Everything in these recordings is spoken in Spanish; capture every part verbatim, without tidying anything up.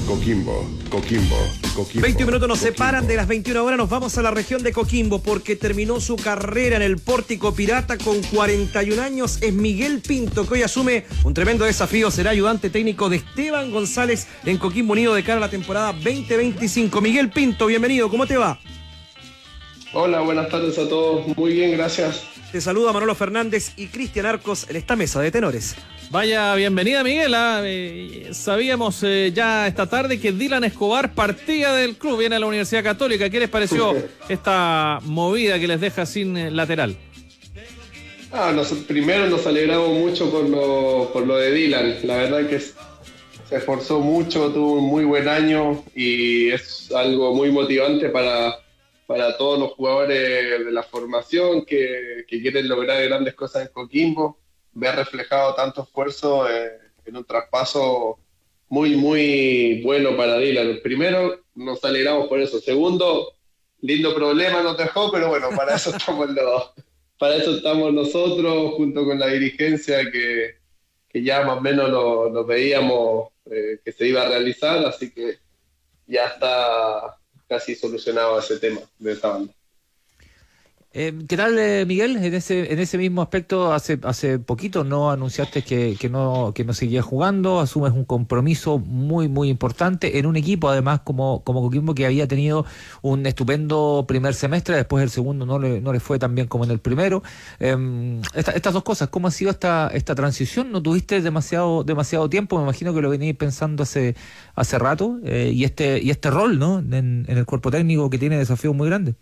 Coquimbo, Coquimbo, Coquimbo. veinte minutos nos Coquimbo. separan de las veintiuna horas. Nos vamos a la región de Coquimbo porque terminó su carrera en el Pórtico Pirata con cuarenta y un años. Es Miguel Pinto, que hoy asume un tremendo desafío. Será ayudante técnico de Esteban González en Coquimbo Unido de cara a la temporada veinte veinticinco. Miguel Pinto, bienvenido. ¿Cómo te va? Hola, buenas tardes a todos. Muy bien, gracias. Te saluda Manolo Fernández y Cristian Arcos en esta mesa de tenores. Vaya, bienvenida Miguel. ¿ah? Eh, sabíamos eh, ya esta tarde que Dylan Escobar partía del club, viene a la Universidad Católica. ¿Qué les pareció esta movida que les deja sin eh, lateral? Ah, nos, primero nos alegramos mucho por lo, por lo de Dylan. La verdad que se esforzó mucho, tuvo un muy buen año y es algo muy motivante para, para todos los jugadores de la formación que, que quieren lograr grandes cosas en Coquimbo. Ver reflejado tanto esfuerzo eh, en un traspaso muy, muy bueno para Dylan. Primero, nos alegramos por eso. Segundo, lindo problema nos dejó, pero bueno, para eso estamos los, para eso estamos nosotros, junto con la dirigencia, que, que ya más o menos lo, lo veíamos eh, que se iba a realizar, así que ya está casi solucionado ese tema de esta banda. Eh, ¿Qué tal, eh, Miguel? En ese en ese mismo aspecto, hace hace poquito no anunciaste que, que no que no seguías jugando, asumes un compromiso muy muy importante en un equipo, además como como Coquimbo, que había tenido un estupendo primer semestre, después el segundo no le no le fue tan bien como en el primero. Eh, esta, estas dos cosas, ¿cómo ha sido esta esta transición? ¿No tuviste demasiado demasiado tiempo? Me imagino que lo venías pensando hace hace rato, eh, y este y este rol, ¿no? En, en el cuerpo técnico, que tiene desafíos muy grandes.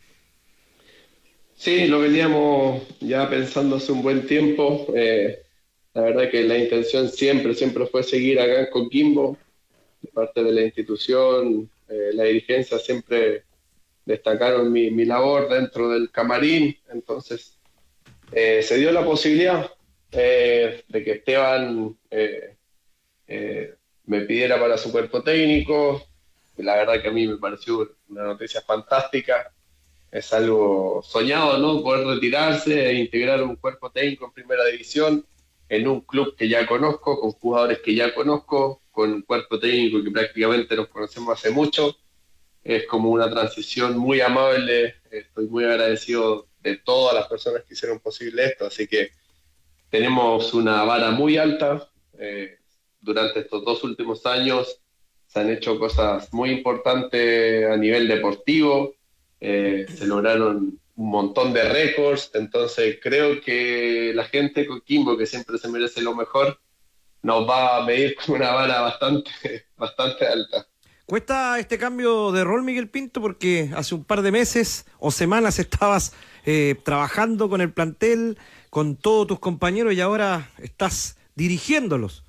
Sí, lo veníamos ya pensando hace un buen tiempo. Eh, la verdad que la intención siempre, siempre fue seguir acá en Coquimbo. De parte de la institución, eh, la dirigencia siempre destacaron mi, mi labor dentro del camarín. Entonces, eh, se dio la posibilidad eh, de que Esteban eh, eh, me pidiera para su cuerpo técnico. La verdad que a mí me pareció una noticia fantástica. Es algo soñado, ¿no? Poder retirarse e integrar un cuerpo técnico en primera división, en un club que ya conozco, con jugadores que ya conozco, con un cuerpo técnico que prácticamente nos conocemos hace mucho. Es como una transición muy amable. Estoy muy agradecido de todas las personas que hicieron posible esto, así que tenemos una vara muy alta. Eh, durante estos dos últimos años se han hecho cosas muy importantes a nivel deportivo. Eh, se lograron un montón de récords, entonces creo que la gente de Coquimbo, que siempre se merece lo mejor, nos va a medir con una vara bastante, bastante alta. ¿Cuesta este cambio de rol, Miguel Pinto? Porque hace un par de meses o semanas estabas eh, trabajando con el plantel, con todos tus compañeros, y ahora estás dirigiéndolos.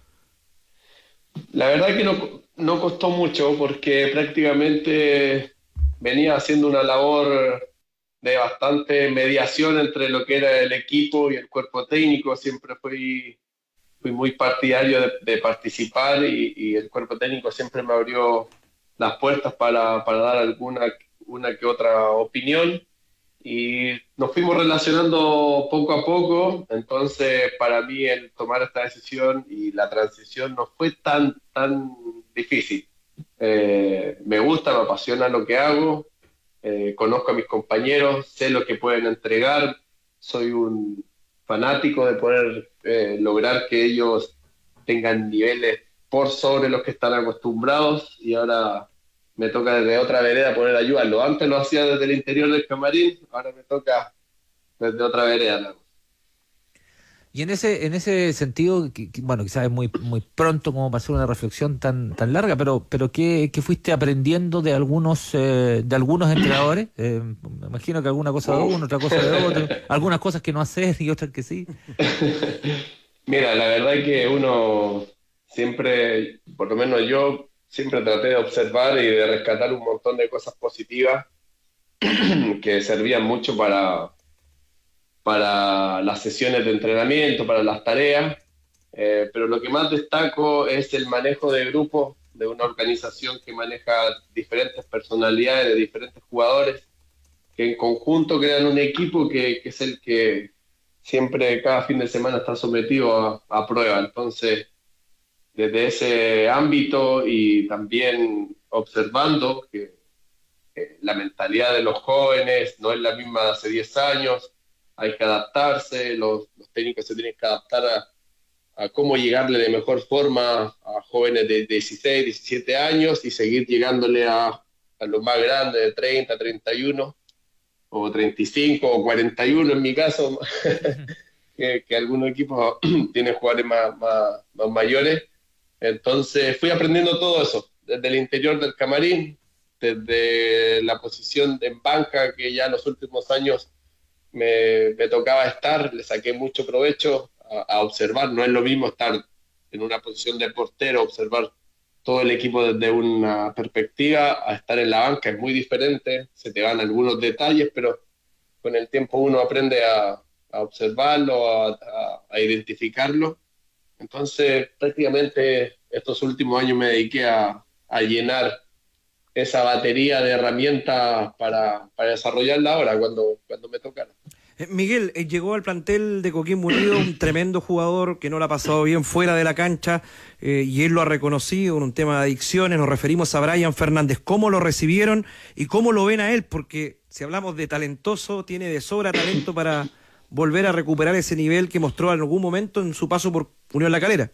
La verdad que no, no costó mucho, porque prácticamente venía haciendo una labor de bastante mediación entre lo que era el equipo y el cuerpo técnico. Siempre fui, fui muy partidario de, de participar y, y el cuerpo técnico siempre me abrió las puertas para, para dar alguna una que otra opinión, y nos fuimos relacionando poco a poco. Entonces, para mí el tomar esta decisión y la transición no fue tan, tan difícil. Eh, me gusta, me apasiona lo que hago, eh, conozco a mis compañeros, sé lo que pueden entregar, soy un fanático de poder eh, lograr que ellos tengan niveles por sobre los que están acostumbrados, y ahora me toca desde otra vereda poder ayudarlo. Antes lo hacía desde el interior del camarín, ahora me toca desde otra vereda, ¿no? Y en ese en ese sentido, que, que, bueno, quizás es muy muy pronto como para hacer una reflexión tan tan larga, pero pero ¿qué, qué fuiste aprendiendo de algunos eh, de algunos entrenadores? Eh, me imagino que alguna cosa de uno, otra cosa de otro, algunas cosas que no haces y otras que sí. Mira, la verdad es que uno siempre, por lo menos yo, siempre traté de observar y de rescatar un montón de cosas positivas que servían mucho para para las sesiones de entrenamiento, para las tareas, eh, pero lo que más destaco es el manejo de grupos, de una organización que maneja diferentes personalidades de diferentes jugadores, que en conjunto crean un equipo que, que es el que siempre, cada fin de semana, está sometido a, a prueba. Entonces, desde ese ámbito y también observando que eh, la mentalidad de los jóvenes no es la misma de hace diez años, hay que adaptarse, los, los técnicos se tienen que adaptar a, a cómo llegarle de mejor forma a jóvenes de dieciséis, diecisiete años y seguir llegándole a, a los más grandes de treinta, treinta y uno o treinta y cinco o cuarenta y uno en mi caso, que, que algunos equipos tienen jugadores más, más, más mayores. Entonces fui aprendiendo todo eso, desde el interior del camarín, desde la posición en banca, que ya en los últimos años me, me tocaba estar, le saqué mucho provecho a, a observar. No es lo mismo estar en una posición de portero, observar todo el equipo desde una perspectiva, a estar en la banca es muy diferente, se te van algunos detalles, pero con el tiempo uno aprende a, a observarlo, a, a, a identificarlo. Entonces, prácticamente estos últimos años me dediqué a, a llenar esa batería de herramientas para, para desarrollarla ahora, cuando, cuando me tocara. Eh, Miguel, eh, llegó al plantel de Coquimbo Unido un tremendo jugador que no la ha pasado bien fuera de la cancha, eh, y él lo ha reconocido en un tema de adicciones. Nos referimos a Brian Fernández. ¿Cómo lo recibieron y cómo lo ven a él? Porque si hablamos de talentoso, tiene de sobra talento para volver a recuperar ese nivel que mostró en algún momento en su paso por Unión La Calera.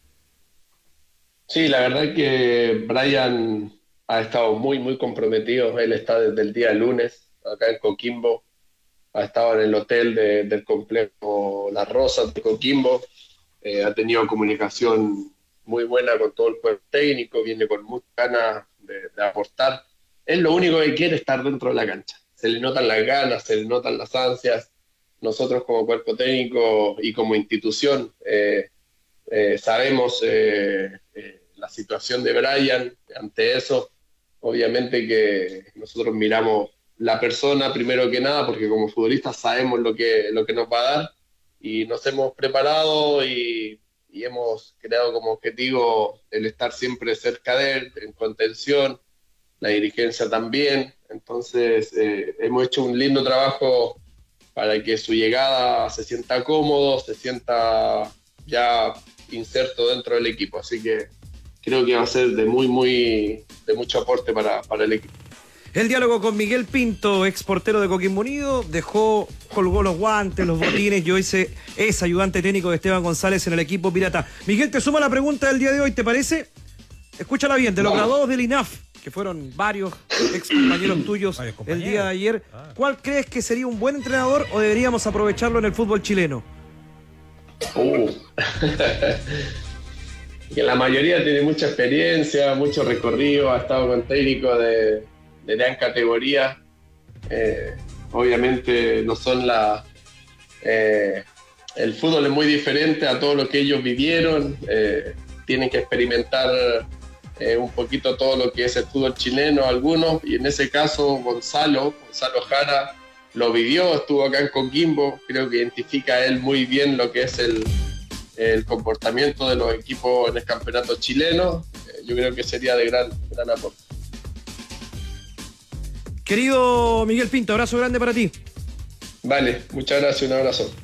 Sí, la verdad es que Brian ha estado muy, muy comprometido. Él está desde el día lunes acá en Coquimbo. Ha estado en el hotel de, del complejo Las Rosas de Coquimbo. Eh, ha tenido comunicación muy buena con todo el cuerpo técnico. Viene con muchas ganas de, de aportar. Él lo único que quiere es estar dentro de la cancha. Se le notan las ganas, se le notan las ansias. Nosotros como cuerpo técnico y como institución eh, eh, sabemos eh, eh, la situación de Brian. Ante eso, obviamente que nosotros miramos la persona primero que nada, porque como futbolistas sabemos lo que, lo que nos va a dar, y nos hemos preparado y, y hemos creado como objetivo el estar siempre cerca de él, en contención, la dirigencia también. Entonces eh, hemos hecho un lindo trabajo para que su llegada se sienta cómodo, se sienta ya inserto dentro del equipo. Así que creo que va a ser de muy, muy, de mucho aporte para, para el equipo. El diálogo con Miguel Pinto, ex portero de Coquimbo Unido, dejó, colgó los guantes, los botines y hoy se, es ayudante técnico de Esteban González en el equipo pirata. Miguel, te suma la pregunta del día de hoy, ¿te parece? Escúchala bien, de los Vamos. graduados del I N A F, que fueron varios ex compañeros tuyos Varios el compañeros. día de ayer, Ah. ¿cuál crees que sería un buen entrenador o deberíamos aprovecharlo en el fútbol chileno? Uh. Que la mayoría tiene mucha experiencia, mucho recorrido, ha estado con técnicos de, de gran categoría. Eh, obviamente no son la... Eh, el fútbol es muy diferente a todo lo que ellos vivieron. Eh, tienen que experimentar eh, un poquito todo lo que es el fútbol chileno, algunos, y en ese caso Gonzalo, Gonzalo Jara, lo vivió, estuvo acá en Coquimbo. Creo que identifica a él muy bien lo que es el, el comportamiento de los equipos en el campeonato chileno. Eh, yo creo que sería de gran, gran aporte. Querido Miguel Pinto, abrazo grande para ti. Vale, muchas gracias, un abrazo.